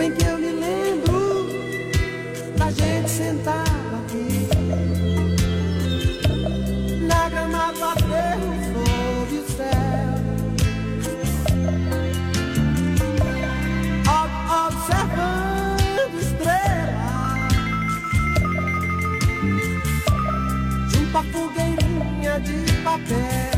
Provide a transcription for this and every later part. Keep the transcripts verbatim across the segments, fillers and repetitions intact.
bem que eu me lembro da gente sentado aqui na grama do aterro sob o céu, observando estrelas junto à fogueirinha de papel.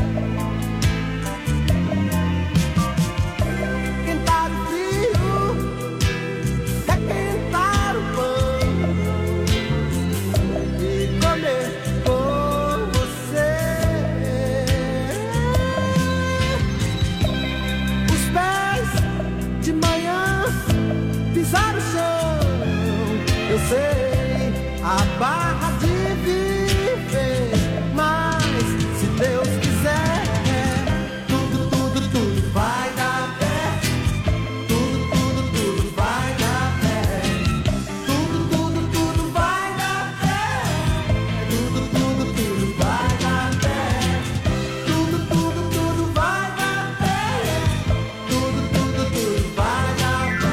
Eu sei a barra de viver, mas se Deus quiser, tudo, tudo, tudo vai dar pé. Tudo, tudo, tudo vai dar pé. Tudo, tudo, tudo vai dar pé. Tudo, tudo, tudo vai dar pé. Tudo, tudo, tudo vai dar pé. Tudo, tudo, tudo vai dar pé.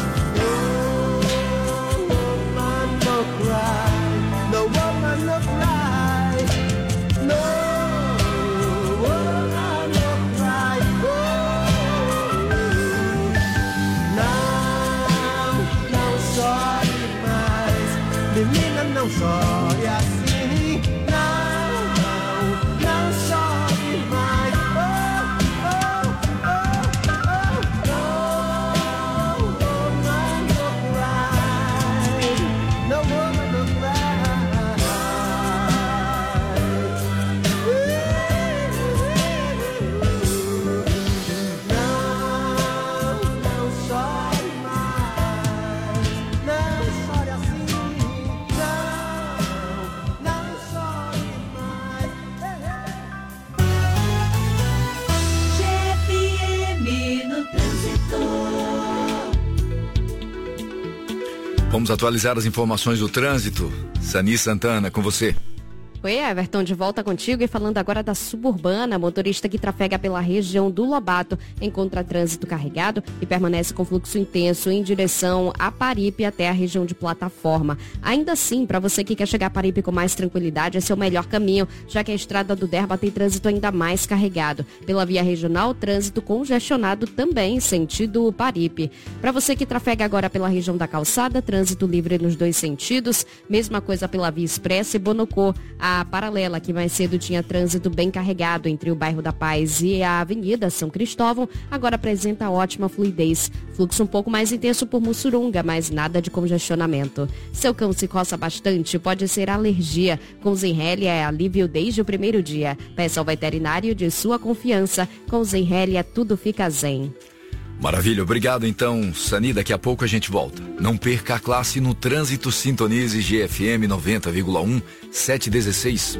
No woman no cry, no woman no cry, oh. Não, não chore mais, menina, não chore assim. Não, não, não chore mais, oh, oh, oh, oh. No woman no cry, no woman no cry. Vamos atualizar as informações do trânsito. Sani Santana, com você. Oi, Everton, de volta contigo e falando agora da Suburbana. Motorista que trafega pela região do Lobato encontra trânsito carregado e permanece com fluxo intenso em direção a Paripe até a região de Plataforma. Ainda assim, para você que quer chegar a Paripe com mais tranquilidade, esse é o melhor caminho, já que a estrada do Derba tem trânsito ainda mais carregado. Pela via regional, trânsito congestionado também, sentido Paripe. Para você que trafega agora pela região da Calçada, trânsito livre nos dois sentidos. Mesma coisa pela via expressa e Bonocô. A paralela, que mais cedo tinha trânsito bem carregado entre o bairro da Paz e a Avenida São Cristóvão, agora apresenta ótima fluidez. Fluxo um pouco mais intenso por Mussurunga, mas nada de congestionamento. Seu cão se coça bastante, pode ser alergia. Com Zenrelia é alívio desde o primeiro dia. Peça ao veterinário de sua confiança. Com Zenrelia tudo fica zen. Maravilha, obrigado então, Sani, daqui a pouco a gente volta. Não perca a classe no trânsito, sintonize G F M noventa vírgula um, sete dezesseis.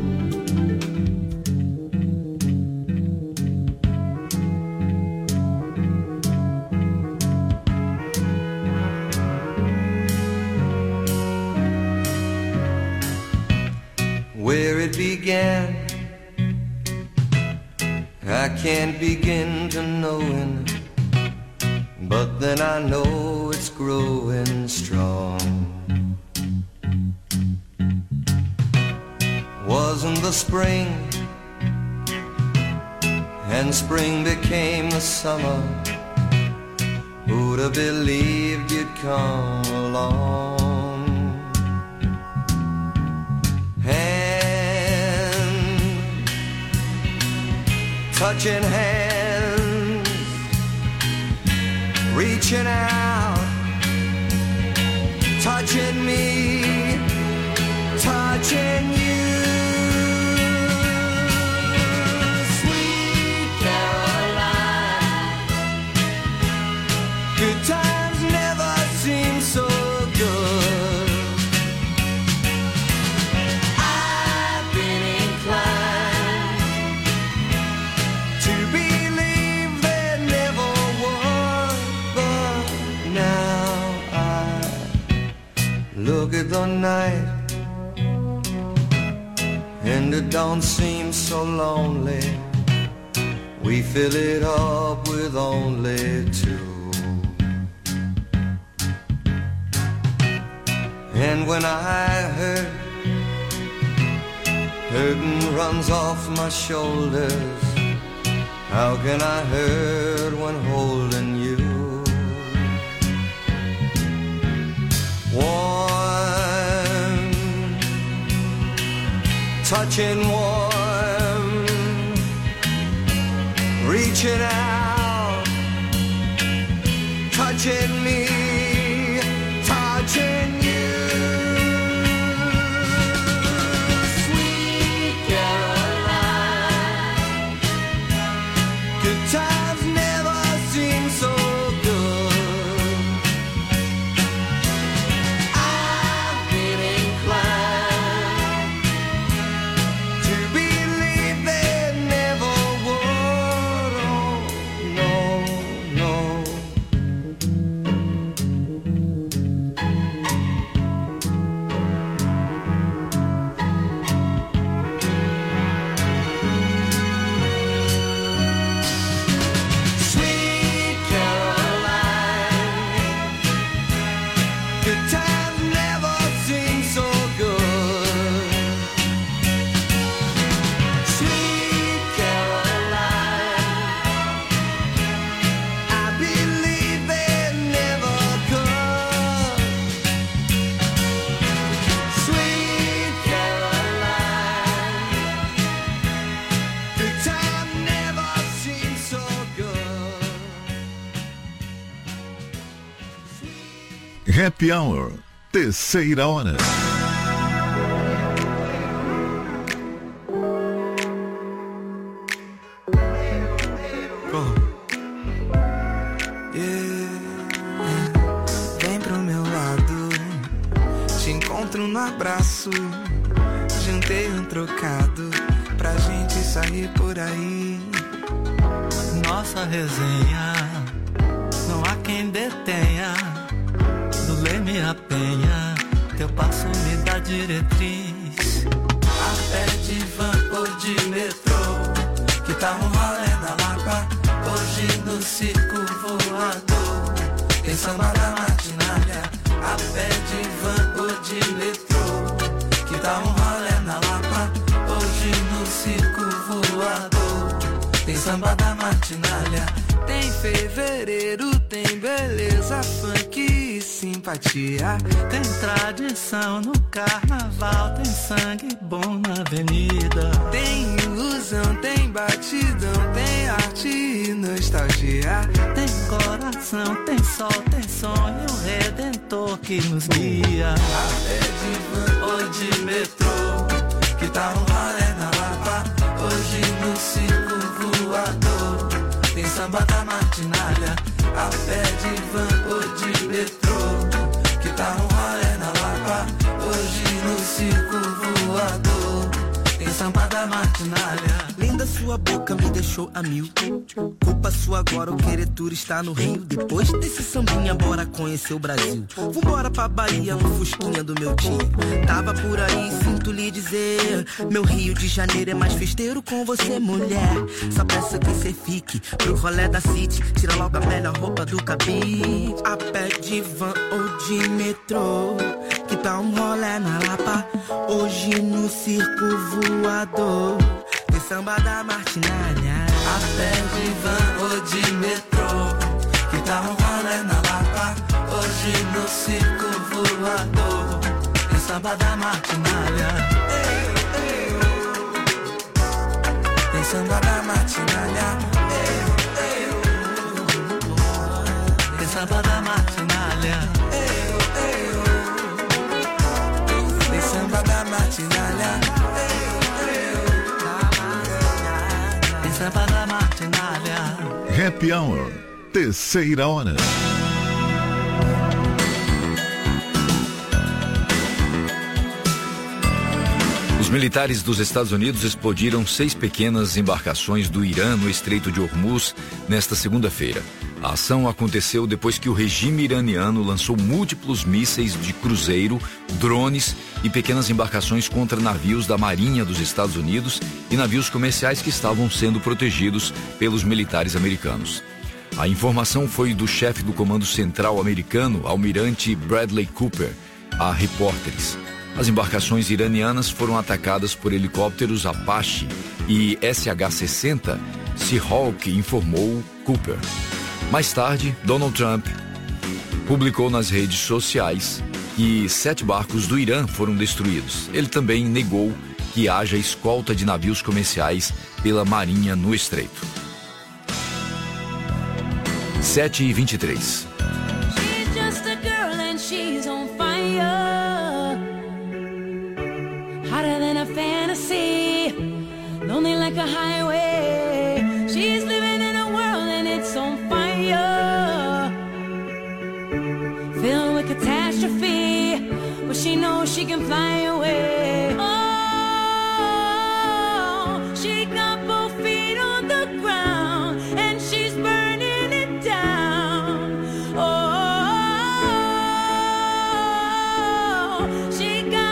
Where it began, I can't begin to knowing. But then I know it's growing strong. Wasn't the spring, and spring became the summer. Who'd have believed you'd come along? Hand, touching hands, reaching out, touching me, touching you. Sweet Caroline, good times never seem so good. I've been inclined to believe there never was, but now I look at the night and it don't seem so lonely. We fill it up with only two. And when I hurt, hurting runs off my shoulders. How can I hurt when holding you? Warm, touching warm, reaching out, touching me, touching you. Sweet Caroline, good times never seem so good. I've been inclined to believe they never would. Oh, no, no. Sweet Caroline, good times never seem so good. Sweet Caroline, I believe they never could. Sweet Caroline, good times never seem so good. Happy Hour, terceira hora. Vem pro meu lado, te encontro no abraço. Juntei um trocado pra gente sair por aí. Nossa resenha, não há quem detenha. Do Leme a Penha, teu passo me dá diretriz. A pé de van ou de metrô, que tá um rolê da Lapa. Hoje no circo voador, tem samba da martinalha. A pé de van ou de metrô, que tá um rolê na Lapa. Hoje no circo voador, tem samba da martinalha. Tem fevereiro, tem beleza, funk e simpatia. Tem tradição no carnaval, tem sangue bom na avenida. Tem ilusão, tem batidão, tem arte e nostalgia. Tem coração, tem sol, tem sonho, o Redentor que nos guia. A pé de van ou de metrô, que tá um rolê na Lapa. Hoje no circo voador, tem samba da martinalha. A pé de van ou de metrô, que tá um rolê na Lapa. Hoje no circo voador, tem samba da martinalha. Linda sua boca me deixou a mil. Culpa sua agora o querer turistar no Rio. Depois desse sambinha, bora conhecer o Brasil. Vambora pra Bahia no fusquinha do meu tio. Tava por aí, sinto lhe dizer, meu Rio de Janeiro é mais festeiro com você, mulher. Só peço que cê fique pro rolê da City. Tira logo a melhor roupa do cabide. A pé de van ou de metrô, que tá um rolê na Lapa. Hoje no circo voador, tem samba da martinalha. A pé de van ou de metrô, que tá um rolê na Lapa. Hoje no circo voador, tem samba da martinalha. Ei, ei, tem samba da martinalha. Ei, ei, Tem samba da martinalha. ei, ei, tem samba da martinalha. Tem samba da martinalha. Happy Hour, terceira hora. Os militares dos Estados Unidos explodiram seis pequenas embarcações do Irã no Estreito de Hormuz nesta segunda-feira. A ação aconteceu depois que o regime iraniano lançou múltiplos mísseis de cruzeiro, drones e pequenas embarcações contra navios da Marinha dos Estados Unidos e navios comerciais que estavam sendo protegidos pelos militares americanos. A informação foi do chefe do Comando Central americano, almirante Bradley Cooper. a repórteres. As embarcações iranianas foram atacadas por helicópteros Apache e S H sessenta, Seahawk, informou Cooper. Mais tarde, Donald Trump publicou nas redes sociais que sete barcos do Irã foram destruídos. Ele também negou que haja escolta de navios comerciais pela Marinha no Estreito. sete e vinte e três. Hotter than a fantasy, lonely like a highway. She's living in a world and it's on fire, filled with catastrophe, but she knows she can fly away. Oh, she got both feet on the ground and she's burning it down. Oh, she got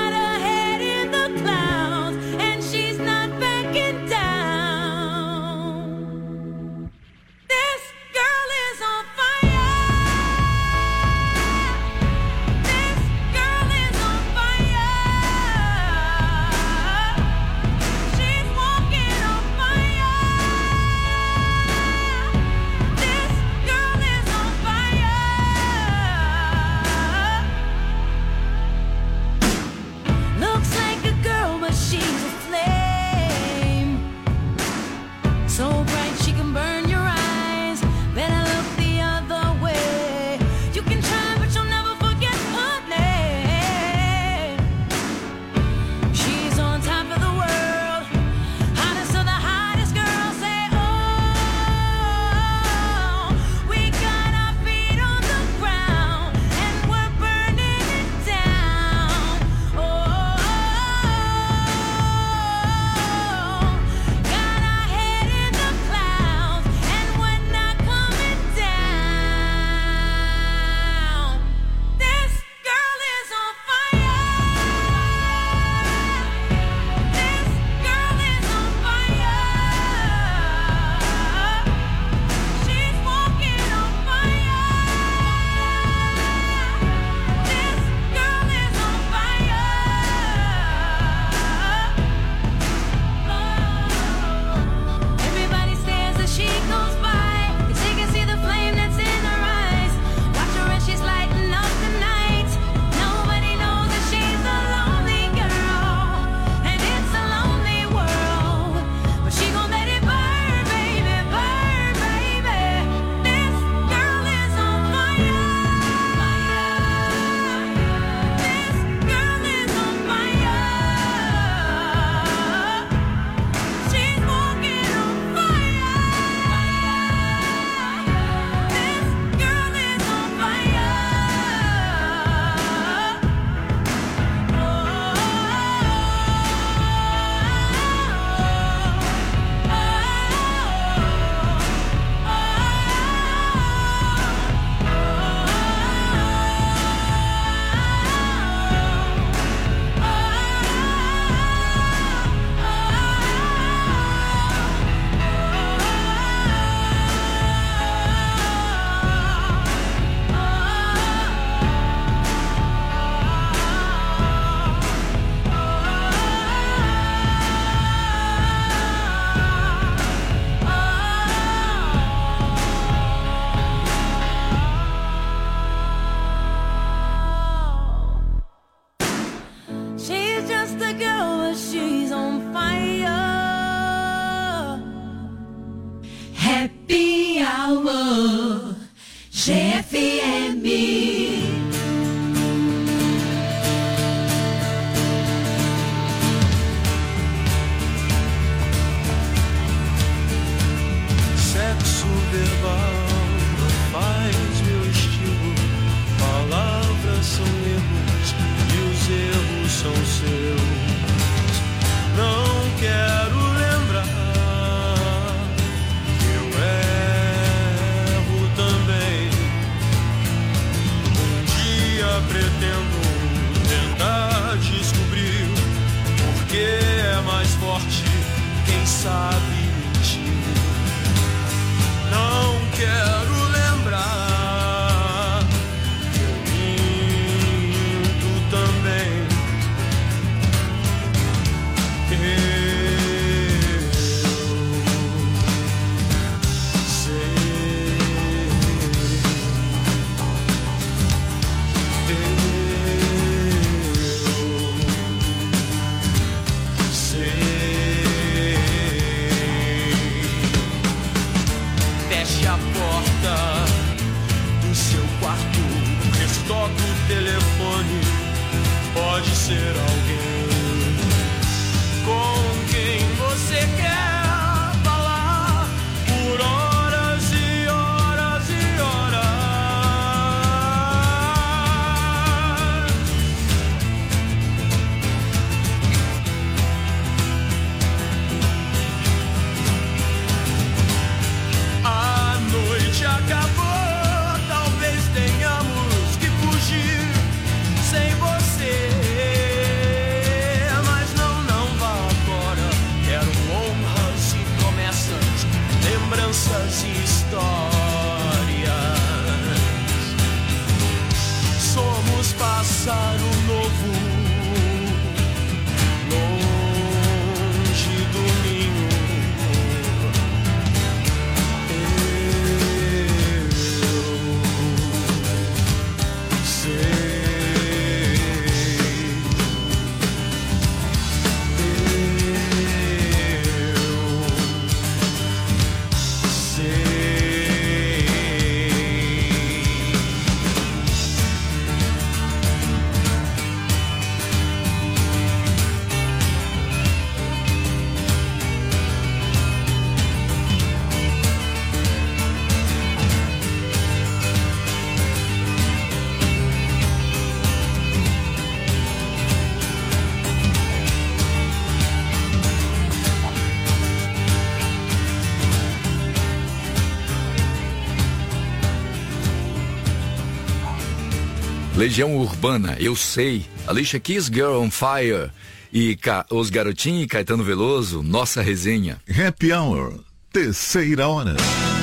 Quero lembrar, eu minto telefone pode ser alguém com quem você quer falar por horas e horas e horas. A noite acabou. Lembranças e histórias. Somos pássaro novo, longe do ninho. Eu sei. Legião Urbana, Eu Sei, Alicia Keys, Girl on Fire e Ca... Os Garotinhos e Caetano Veloso, Nossa Resenha. Happy Hour, terceira hora.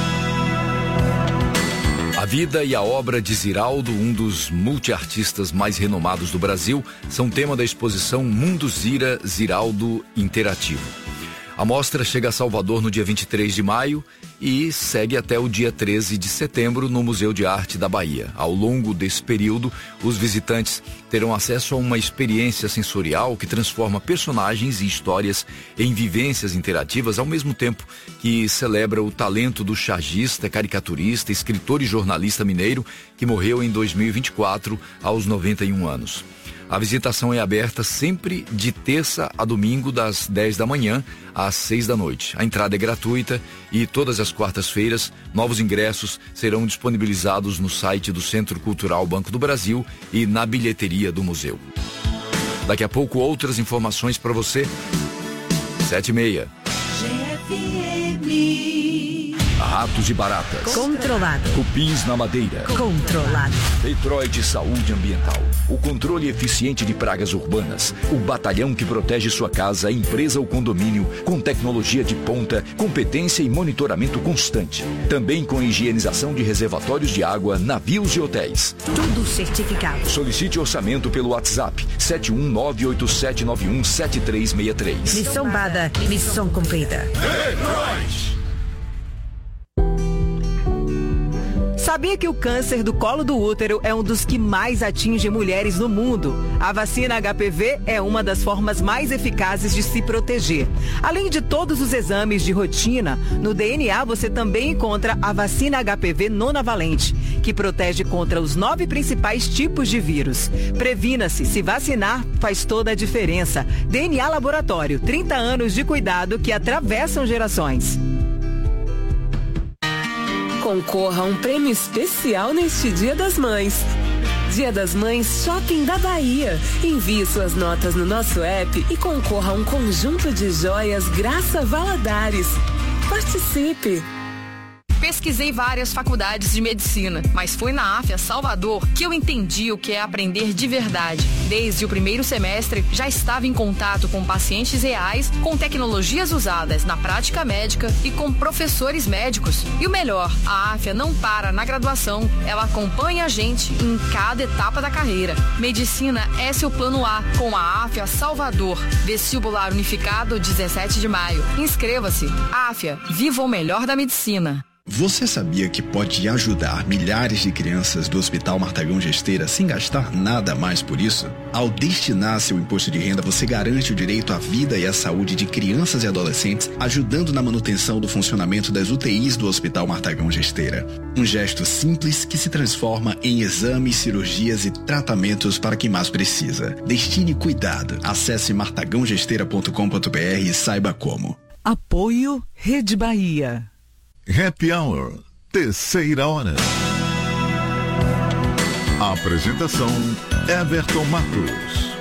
A vida e a obra de Ziraldo, um dos multiartistas mais renomados do Brasil, são tema da exposição Mundo Zira Ziraldo Interativo. A mostra chega a Salvador no dia vinte e três de maio e segue até o dia treze de setembro no Museu de Arte da Bahia. Ao longo desse período, os visitantes terão acesso a uma experiência sensorial que transforma personagens e histórias em vivências interativas, ao mesmo tempo que celebra o talento do chargista, caricaturista, escritor e jornalista mineiro que morreu em dois mil e vinte e quatro aos noventa e um anos. A visitação é aberta sempre de terça a domingo, das dez da manhã às seis da noite. A entrada é gratuita e todas as quartas-feiras, novos ingressos serão disponibilizados no site do Centro Cultural Banco do Brasil e na bilheteria do museu. Daqui a pouco, outras informações para você. Sete e meia. Ratos e baratas. Controlado. Cupins na madeira. Controlado. Detroit Saúde Ambiental. O controle eficiente de pragas urbanas. O batalhão que protege sua casa, empresa ou condomínio com tecnologia de ponta, competência e monitoramento constante. Também com higienização de reservatórios de água, navios e hotéis. Tudo certificado. Solicite orçamento pelo WhatsApp sete um nove oito sete nove um sete três seis três. Missão dada, missão cumprida. Detroit. Sabia que o câncer do colo do útero é um dos que mais atinge mulheres no mundo? A vacina H P V é uma das formas mais eficazes de se proteger. Além de todos os exames de rotina, no D N A você também encontra a vacina H P V nonavalente, que protege contra os nove principais tipos de vírus. Previna-se, se vacinar faz toda a diferença. D N A Laboratório, trinta anos de cuidado que atravessam gerações. Concorra a um prêmio especial neste Dia das Mães. Dia das Mães Shopping da Bahia. Envie suas notas no nosso app e concorra a um conjunto de joias Graça Valadares. Participe! Pesquisei várias faculdades de medicina, mas foi na A F A Salvador que eu entendi o que é aprender de verdade. Desde o primeiro semestre, já estava em contato com pacientes reais, com tecnologias usadas na prática médica e com professores médicos. E o melhor, a A F A não para na graduação, ela acompanha a gente em cada etapa da carreira. Medicina é seu plano A, com a A F A Salvador. Vestibular unificado, dezessete de maio. Inscreva-se. A F A, viva o melhor da medicina. Você sabia que pode ajudar milhares de crianças do Hospital Martagão Gesteira sem gastar nada mais por isso? Ao destinar seu imposto de renda, você garante o direito à vida e à saúde de crianças e adolescentes, ajudando na manutenção do funcionamento das U T Is do Hospital Martagão Gesteira. Um gesto simples que se transforma em exames, cirurgias e tratamentos para quem mais precisa. Destine cuidado. Acesse martagão gesteira ponto com ponto b r e saiba como. Apoio Rede Bahia. Happy Hour, terceira hora. Apresentação Everton Matos.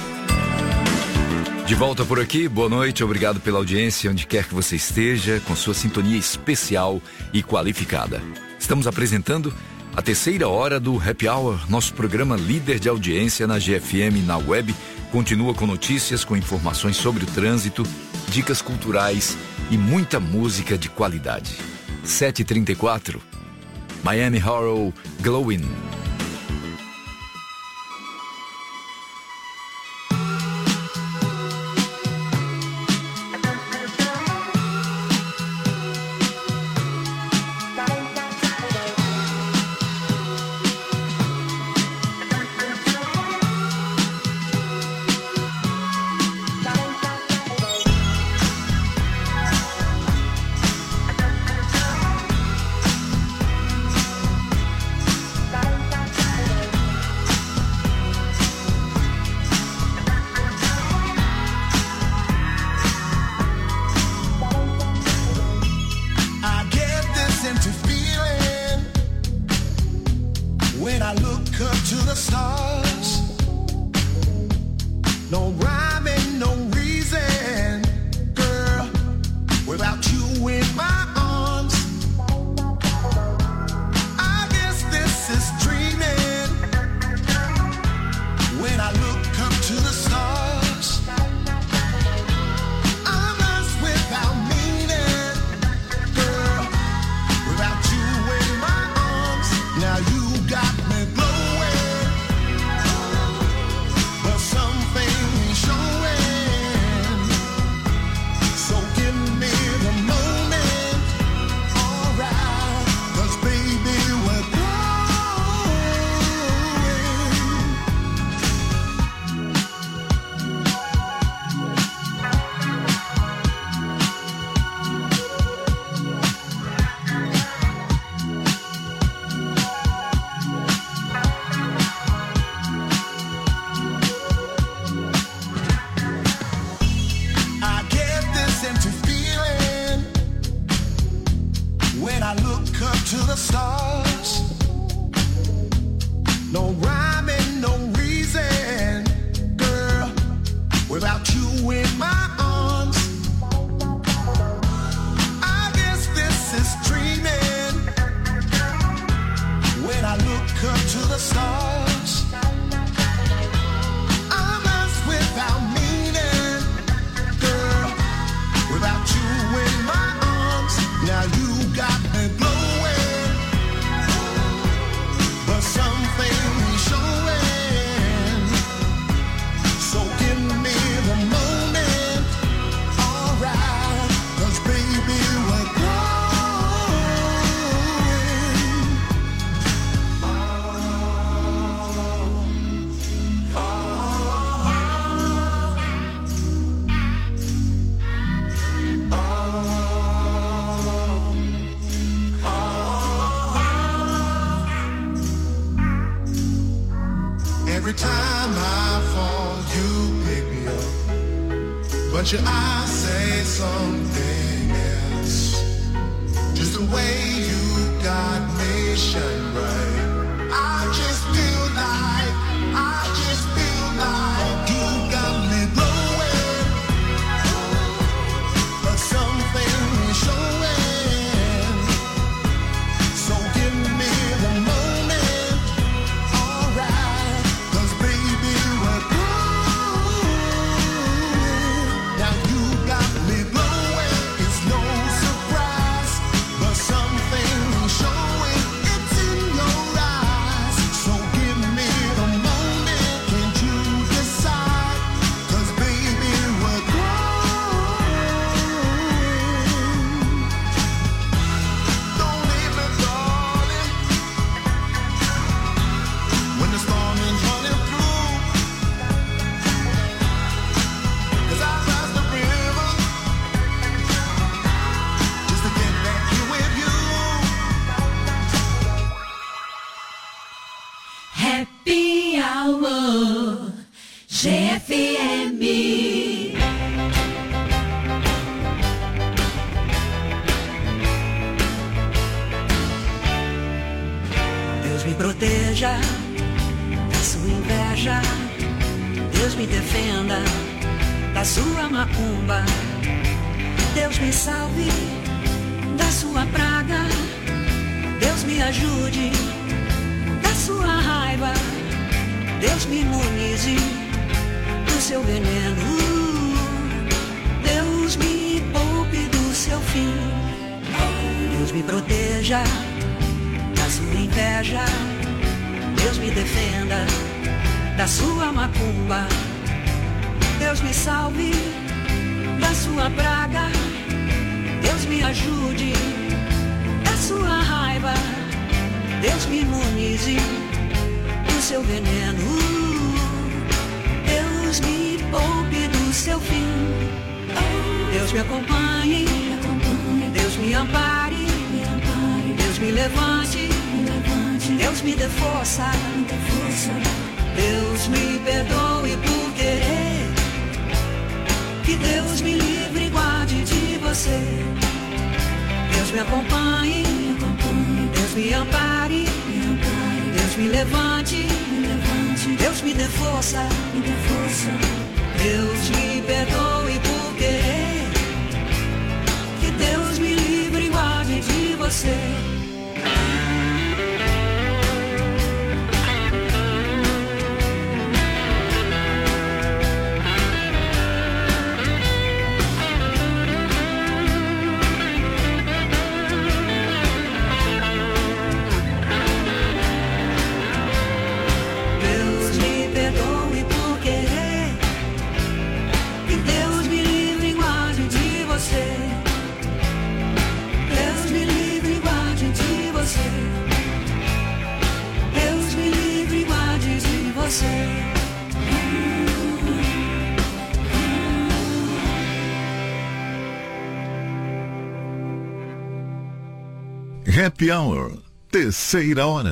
De volta por aqui, boa noite, obrigado pela audiência, onde quer que você esteja, com sua sintonia especial e qualificada. Estamos apresentando a terceira hora do Happy Hour, nosso programa líder de audiência na G F M e na web. Continua com notícias, com informações sobre o trânsito, dicas culturais e muita música de qualidade. sete e trinta e quatro, Miami Horror, Glowing. But your eyes say something else. Just the way you got me shine bright. I just feel like, I just feel like you got me blowing. But something is showing. So give me the moment, alright. 'Cause baby we're growing. Now you got me blowing. It's no surprise, but something is showing. It's in your eyes. So Hour G F M. Deus me proteja da sua inveja, Deus me defenda da sua macumba, Deus me salve da sua praga, Deus me ajude da sua raiva, Deus me imunize do seu veneno, Deus me poupe do seu fim, Deus me proteja da sua inveja, Deus me defenda da sua macumba, Deus me salve da sua praga, Deus me ajude da sua raiva, Deus me imunize do seu veneno, Deus me poupe do seu fim, Deus me acompanhe, Deus me ampare, Deus me levante, Deus me dê força, Deus me perdoe por querer, que Deus me livre e guarde de você. Deus me acompanhe, Deus me ampare, Deus me levante, Deus me dê força, Deus me perdoe por querer, que Deus me livre e guarde de você. Happy Hour, terceira hora.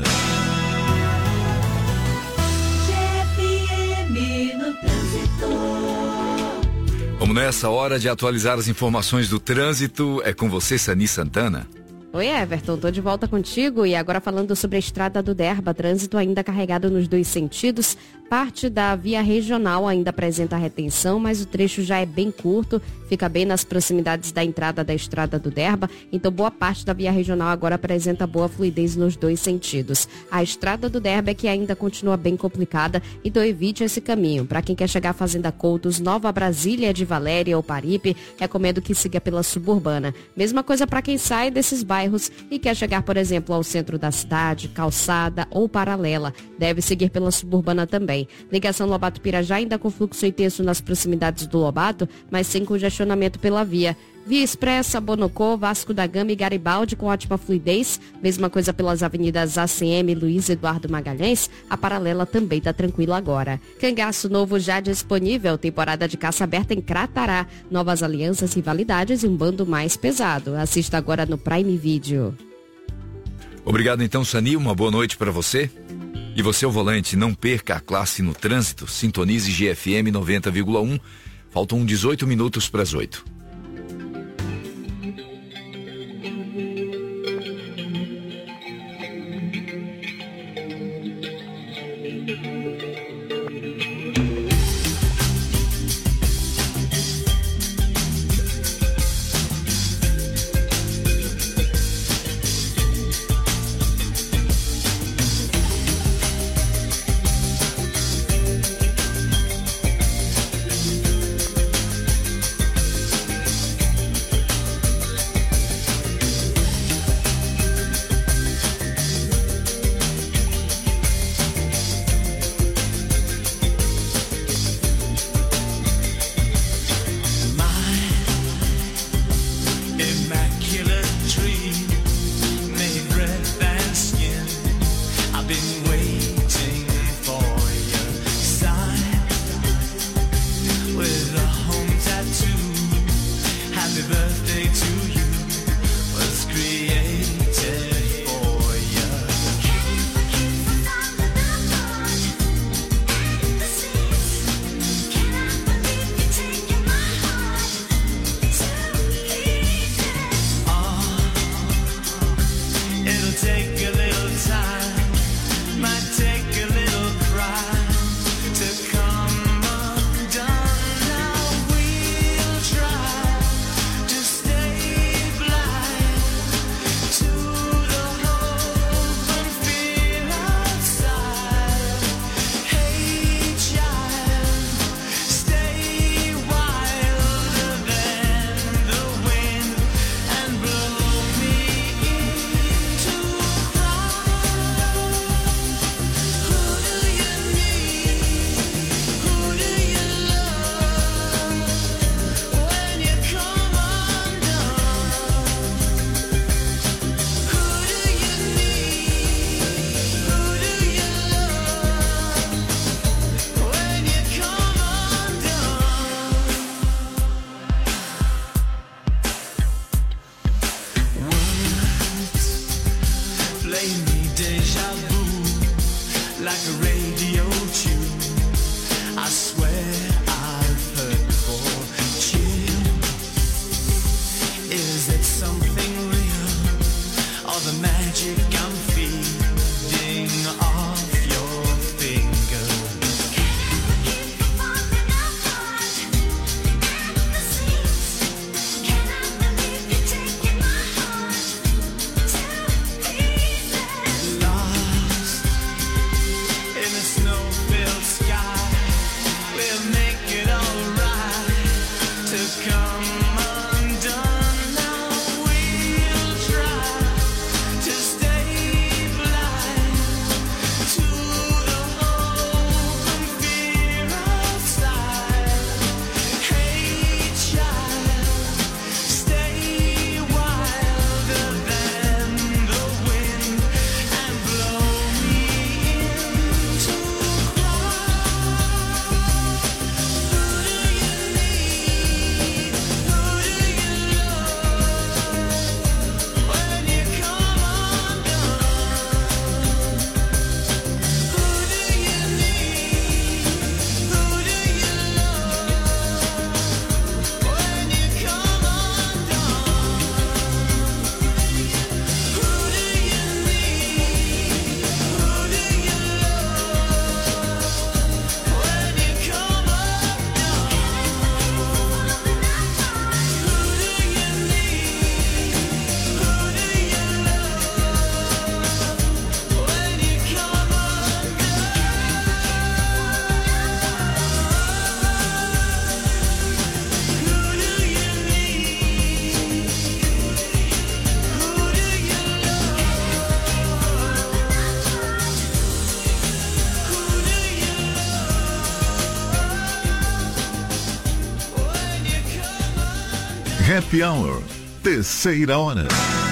Vamos nessa hora de atualizar as informações do trânsito. É com você, Sani Santana. Oi, Everton, tô de volta contigo e agora falando sobre a estrada do Derba, trânsito ainda carregado nos dois sentidos. Parte da via regional ainda apresenta retenção, mas o trecho já é bem curto, fica bem nas proximidades da entrada da estrada do Derba, então boa parte da via regional agora apresenta boa fluidez nos dois sentidos. A estrada do Derba é que ainda continua bem complicada, então evite esse caminho. Para quem quer chegar à Fazenda Coutos, Nova Brasília, de Valéria ou Paripe, recomendo que siga pela suburbana. Mesma coisa para quem sai desses bairros e quer chegar, por exemplo, ao centro da cidade, Calçada ou Paralela, deve seguir pela suburbana também. Ligação Lobato-Pirajá ainda com fluxo intenso nas proximidades do Lobato, mas sem congestionamento pela via. Via Expressa, Bonocô, Vasco da Gama e Garibaldi com ótima fluidez. Mesma coisa pelas avenidas A C M, Luiz Eduardo Magalhães. A Paralela também está tranquila agora. Cangaço novo já disponível. Temporada de caça aberta em Cratará. Novas alianças, rivalidades e um bando mais pesado. Assista agora no Prime Video. Obrigado então, Sani. Uma boa noite para você. E você, ao volante, não perca a classe no trânsito. Sintonize G F M noventa vírgula um. Faltam dezoito minutos para as oito. Happy Hour, terceira hora.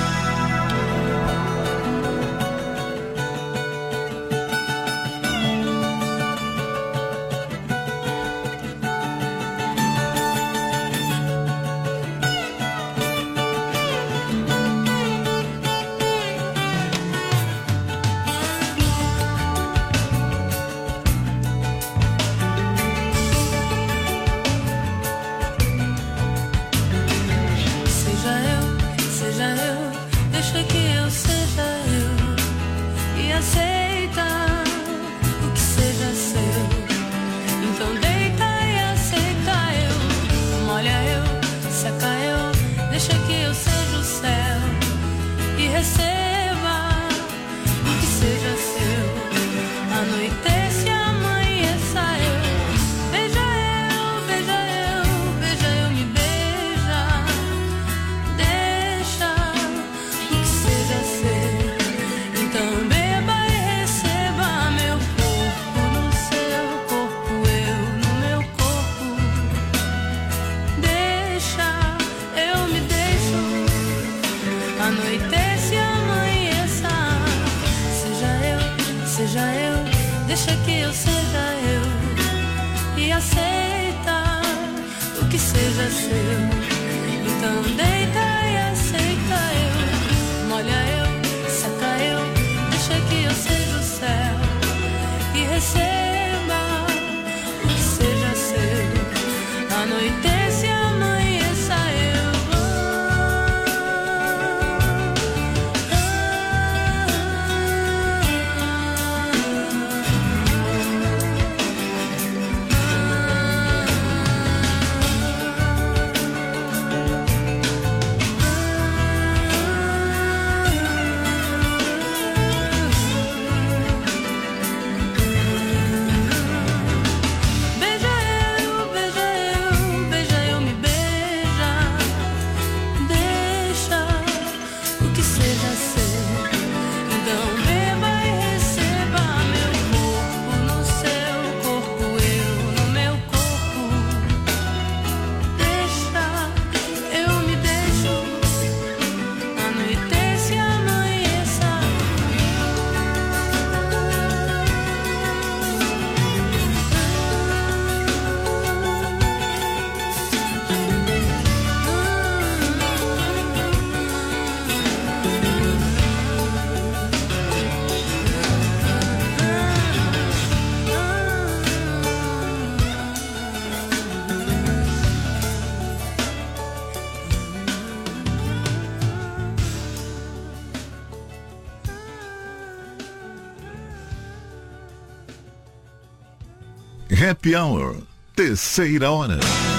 Happy Hour, terceira hora.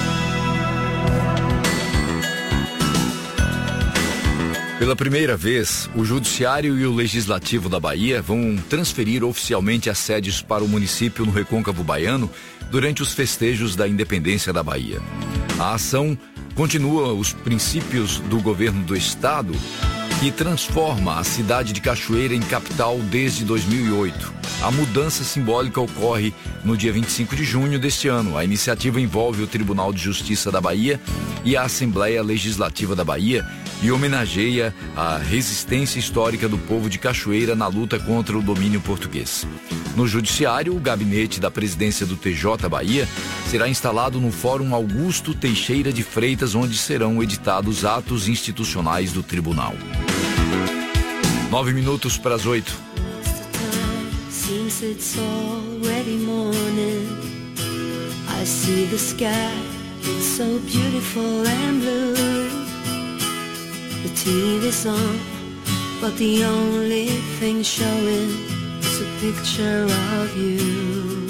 Pela primeira vez, o Judiciário e o Legislativo da Bahia vão transferir oficialmente as sedes para o município no Recôncavo Baiano durante os festejos da independência da Bahia. A ação continua os princípios do governo do estado, que transforma a cidade de Cachoeira em capital desde dois mil e oito. A mudança simbólica ocorre no dia vinte e cinco de junho deste ano. A iniciativa envolve o Tribunal de Justiça da Bahia e a Assembleia Legislativa da Bahia e homenageia a resistência histórica do povo de Cachoeira na luta contra o domínio português. No Judiciário, o gabinete da presidência do T J Bahia será instalado no Fórum Augusto Teixeira de Freitas, onde serão editados atos institucionais do tribunal. Nove minutos para as oito. Since it's already morning, I see the sky, it's so beautiful and blue. The T V's on, but the only thing showing is a picture of you.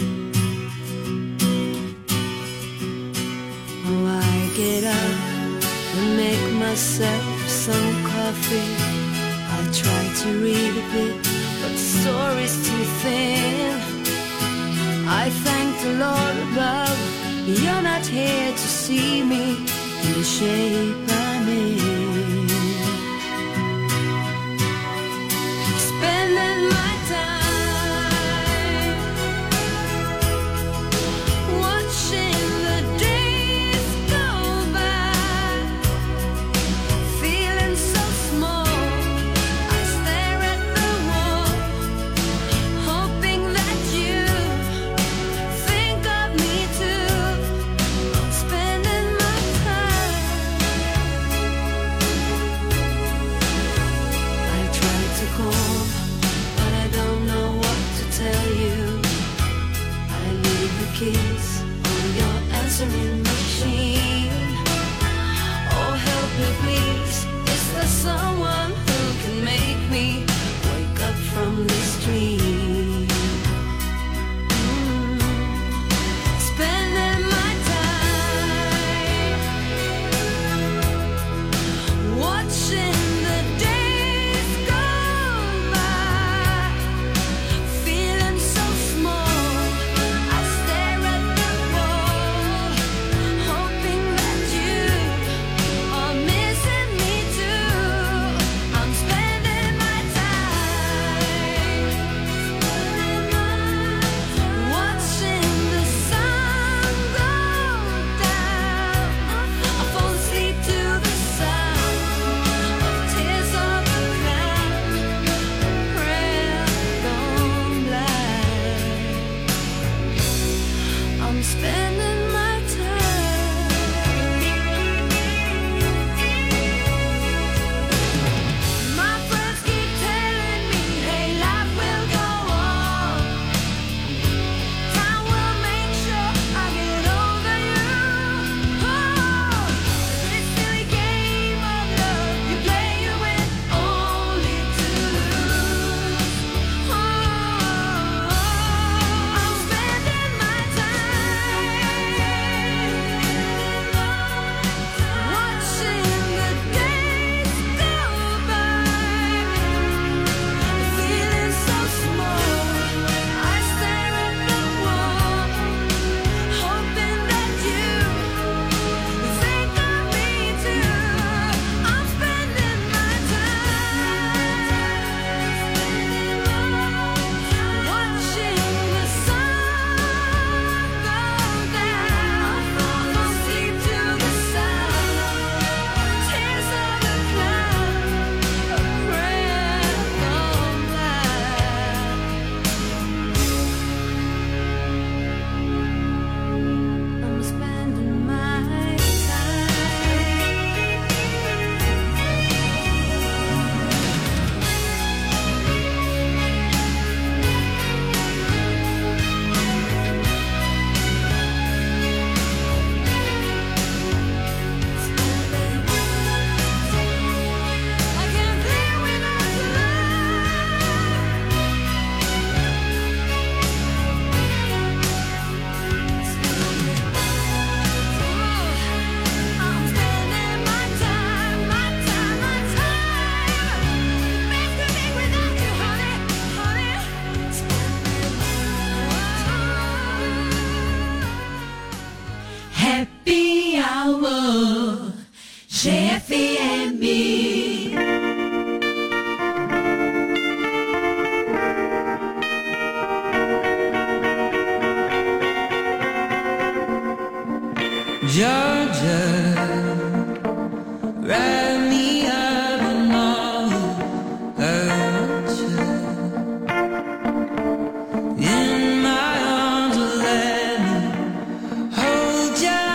Oh, I get up and make myself some coffee. I try to read a bit, but the story's too thin. I thank the Lord above, you're not here to see me in the shape I'm in. Spending my time watching the days go by. keys on your answering machine. Oh, help me please. Is there someone who can make me wake up from this dream? Mm. Spending my time watching the days go by, feeling so small. I stare at the wall, hoping that you are missing me too. I'm spending my time watching the sun go down. I fall asleep to the sound of tears of a clown, a prayer gone blind. I'm spending my time. My friends keep telling me, hey, life will go on. Time will make sure I get over you. Oh, this silly game of love you play, you win only to lose. Oh, I'm spending my time watching the days go by, feeling so small. I stare at the wall, hoping that you think of me too. I'm spending my time watching the sun go down. I fall asleep to the sound of tears of a clown, a prayer gone blind. I'm spending my I can't live without your love. I'm spending my time, my time, my time. Best to be without you, honey, honey. Happy Hour G F M. Georgia, wrap me up in all your hurt. In my arms, let me hold ya.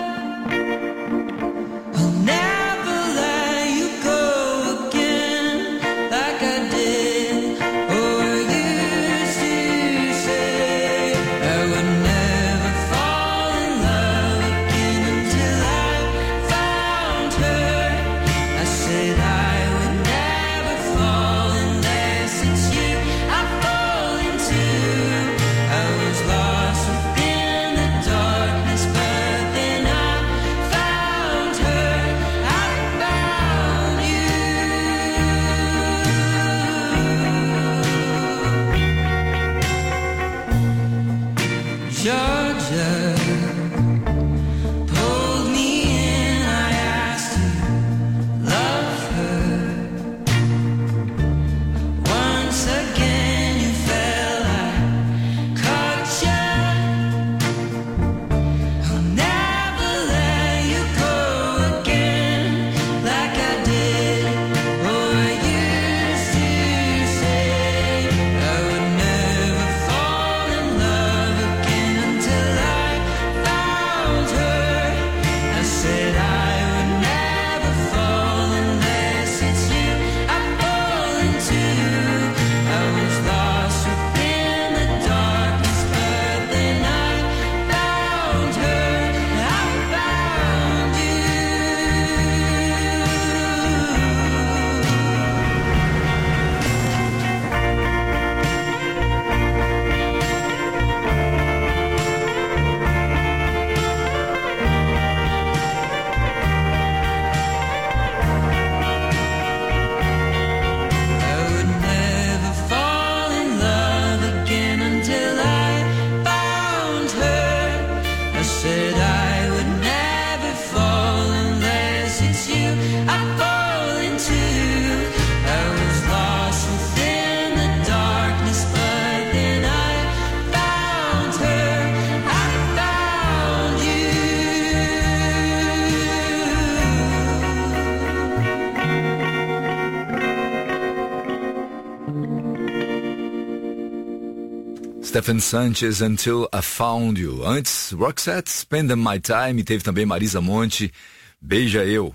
I'll never let you go again, like I did or used to say. I would never fall in love again until I found her. I said I would never fall unless it's you I fall into. I was lost within the darkness, but then I found her. I found you. Georgia pulled me in, I asked to love her. Once again you fell, I caught ya. I'll never let you go again, like I did or used to say. I would never fall in love again until I said I would never fall unless it's you I fall into. I was lost within the darkness, but then I found her, I found Stephen Sanchez, Until I Found You. Antes, Roxette, Spend My Time. E teve também Marisa Monte, Beija Eu.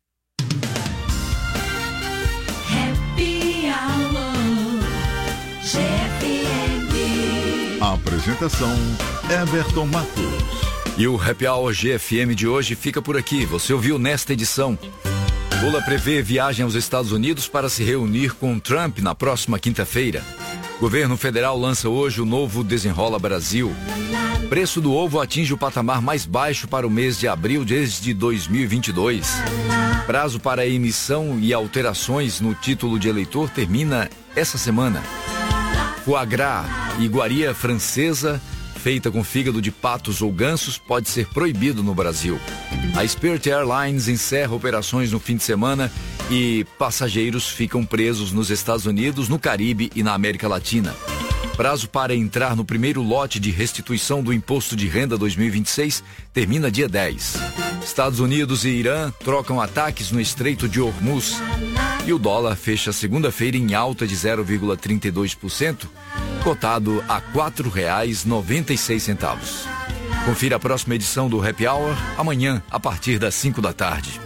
Happy Hour, G F M. Apresentação, Everton Matos. E o Happy Hour G F M de hoje fica por aqui. Você ouviu nesta edição. Lula prevê viagem aos Estados Unidos para se reunir com Trump na próxima quinta-feira. Governo federal lança hoje o novo Desenrola Brasil. Preço do ovo atinge o patamar mais baixo para o mês de abril desde dois mil e vinte e dois. Prazo para emissão e alterações no título de eleitor termina essa semana. Foie gras, iguaria francesa, feita com fígado de patos ou gansos, pode ser proibido no Brasil. A Spirit Airlines encerra operações no fim de semana e passageiros ficam presos nos Estados Unidos, no Caribe e na América Latina. Prazo para entrar no primeiro lote de restituição do Imposto de Renda dois mil e vinte e seis termina dia dez. Estados Unidos e Irã trocam ataques no Estreito de Hormuz. E o dólar fecha segunda-feira em alta de zero vírgula trinta e dois por cento, cotado a quatro reais e noventa e seis centavos. Confira a próxima edição do Happy Hour amanhã, a partir das cinco da tarde.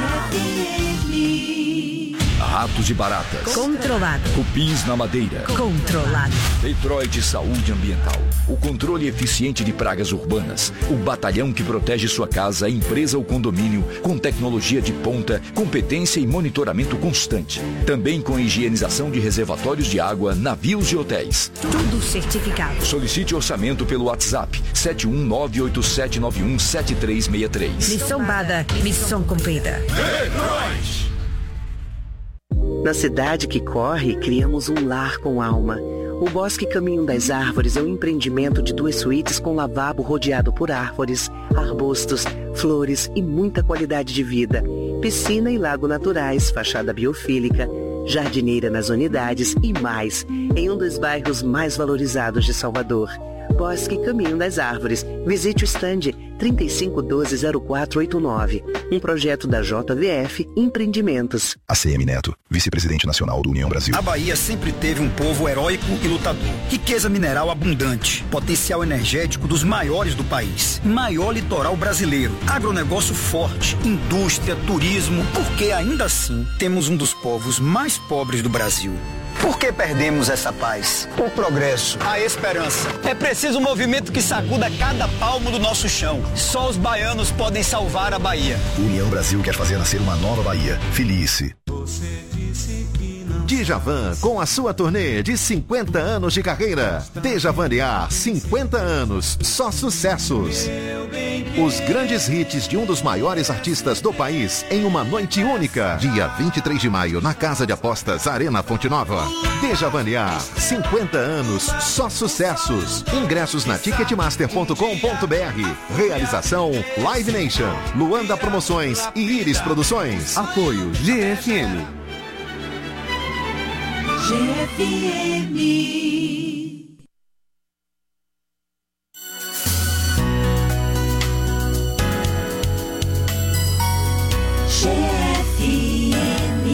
Ratos e baratas. Controlado. Cupins na madeira. Controlado. Detroit Saúde Ambiental. O controle eficiente de pragas urbanas. O batalhão que protege sua casa, empresa ou condomínio com tecnologia de ponta, competência e monitoramento constante. Também com higienização de reservatórios de água, navios e hotéis. Tudo certificado. Solicite orçamento pelo WhatsApp sete um nove oito sete nove um sete três seis três. Missão dada, missão cumprida. Detroit! Na cidade que corre, criamos um lar com alma. O Bosque Caminho das Árvores é um empreendimento de duas suítes com lavabo rodeado por árvores, arbustos, flores e muita qualidade de vida. Piscina e lago naturais, fachada biofílica, jardineira nas unidades e mais, em um dos bairros mais valorizados de Salvador. Bosque Caminho das Árvores. Visite o stand trinta e cinco doze zero quatro oito nove. Um projeto da J V F Empreendimentos. A C M Neto, vice-presidente nacional do União Brasil. A Bahia sempre teve um povo heróico e lutador. Riqueza mineral abundante. Potencial energético dos maiores do país. Maior litoral brasileiro. Agronegócio forte. Indústria, turismo. Porque ainda assim temos um dos povos mais pobres do Brasil. Por que perdemos essa paz? O progresso, a esperança. É preciso um movimento que sacuda cada palmo do nosso chão. Só os baianos podem salvar a Bahia. União Brasil quer fazer nascer uma nova Bahia. Felice. Djavan com a sua turnê de cinquenta anos de carreira. Djavanear, cinquenta anos, só sucessos. Os grandes hits de um dos maiores artistas do país em uma noite única. Dia vinte e três de maio, na Casa de Apostas Arena Fonte Nova. Djavanear, cinquenta anos, só sucessos. Ingressos na ticketmaster ponto com ponto br. Realização Live Nation, Luanda Promoções e Iris Produções. Apoio G F M. G F M. G F M.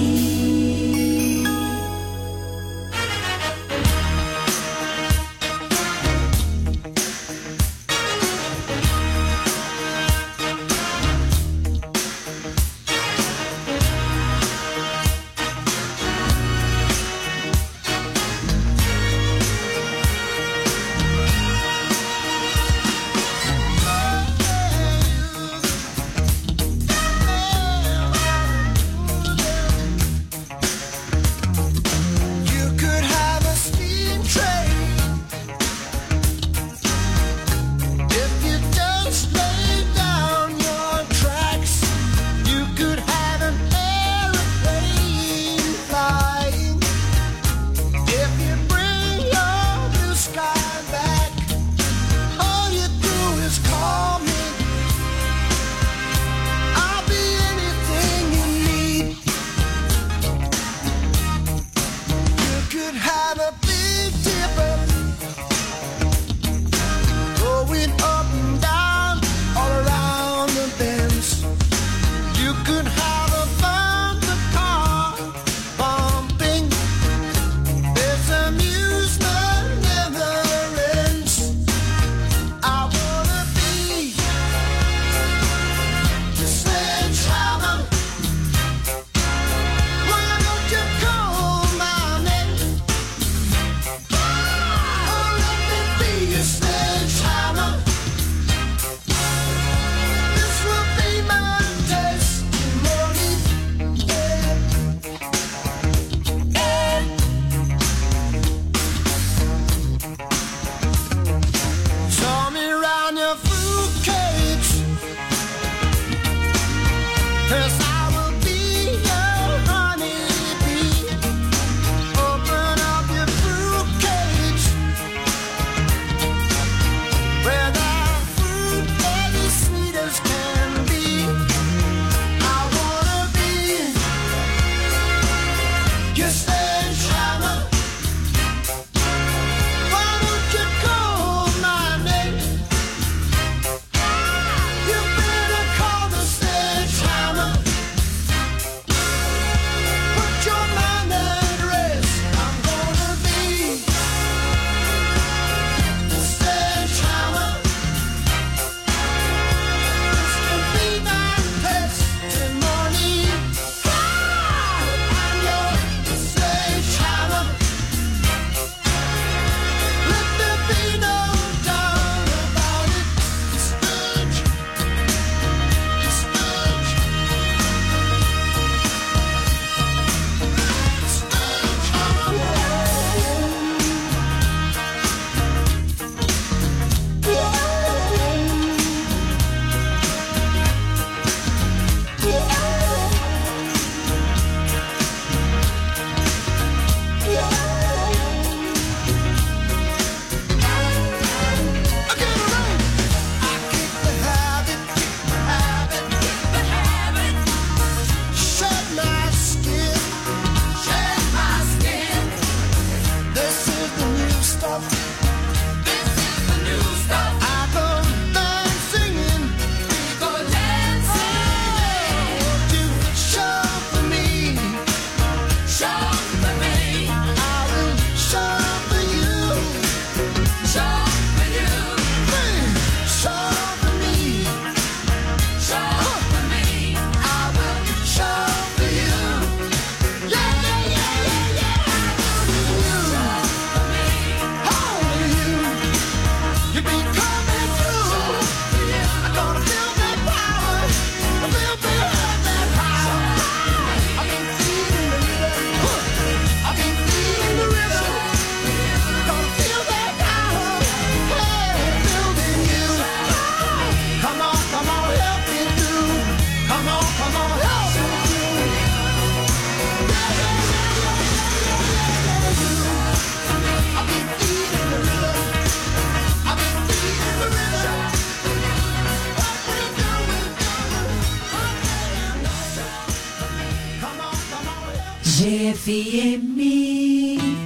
G F M.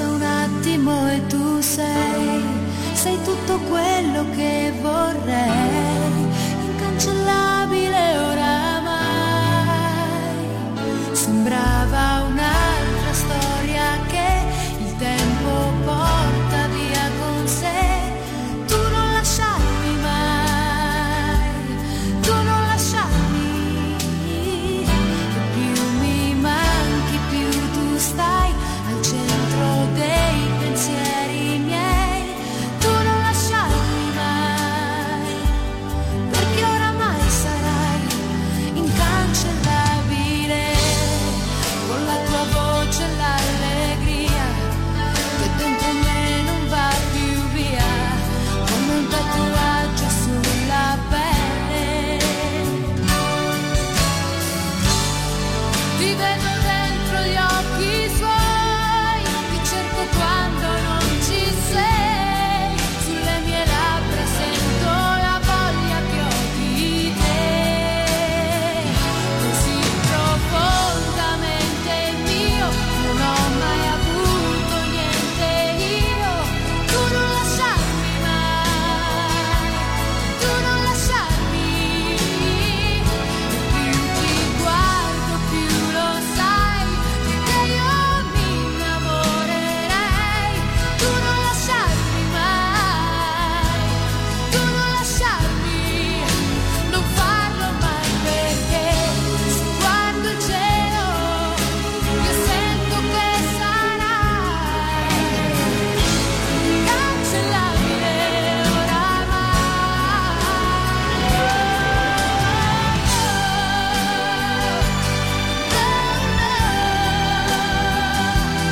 Sei tutto quello che vorrei.